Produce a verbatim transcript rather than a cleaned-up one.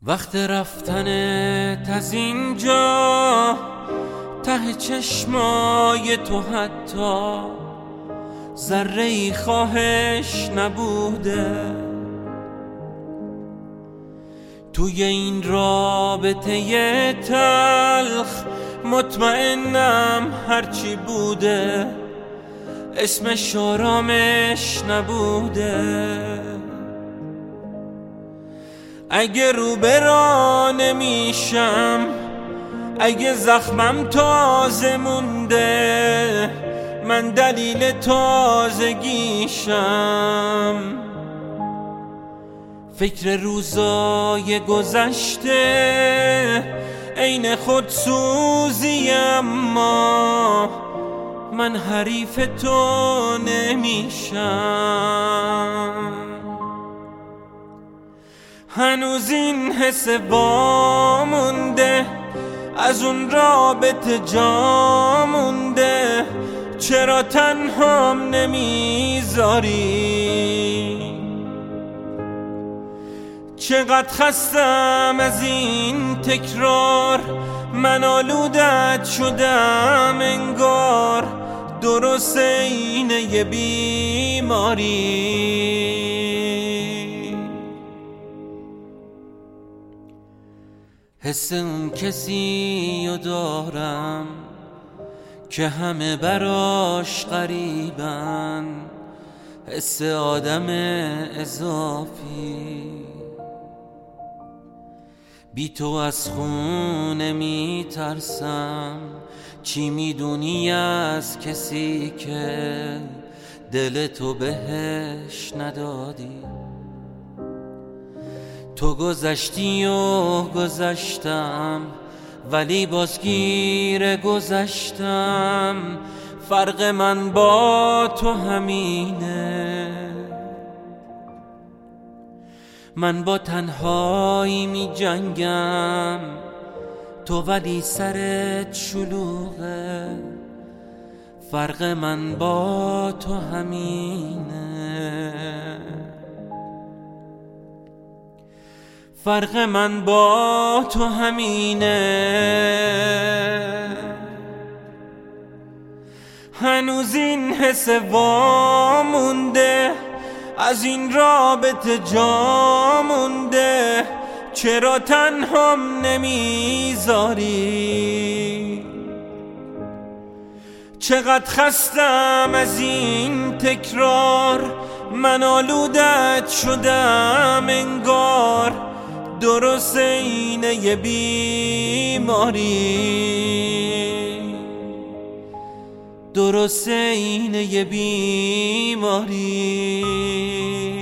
وقت رفتنت از اینجا ته چشمای تو حتی ذره ای خواهش نبوده. توی این رابطه تلخ مطمئنم هرچی بوده اسمش آرامش نبوده. اگه رو برا نمیشم، اگه زخمم تازه مونده، من دلیل تازگیشم. فکر روزای گذشته عین خودسوزی، اما من حریف تو نمیشم. هنوز این حس وامونده، از اون رابطه جا مونده. چرا تنهام نمیذاری؟ چقدر خستم از این تکرار، من آلودت شدم انگار. درست اینه یه بیماری. حس اون کسی رو دارم که همه براش غریبن، حس آدم اضافی. بی تو از خونه می ترسم، چی میدونی از کسی که دل تو بهش ندادی؟ تو گذشتی و گذشتم، ولی بازگیر گذشتم. فرق من با تو همینه، من با تنهایی می جنگم، تو ولی سرت شلوغه. فرق من با تو همینه، فرق من با تو همینه. هنوز این حس وامونده، از این رابطه جا مونده. چرا تنهام نمیذاری؟ چقدر خستم از این تکرار، من آلودت شدم انگار. درست اینه یه بیماری، درست اینه یه بیماری.